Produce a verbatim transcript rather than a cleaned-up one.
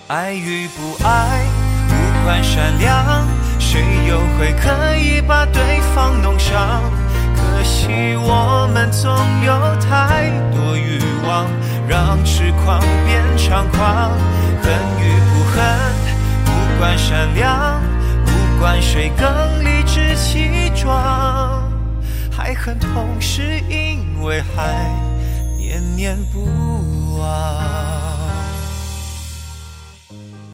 爱与不爱无关善良，谁又会刻意把对方弄伤？可惜我们总有太多欲望，让痴狂变猖狂。恨与不恨无关善良，无关谁更理直气壮。爱恨痛是因为还念念不忘。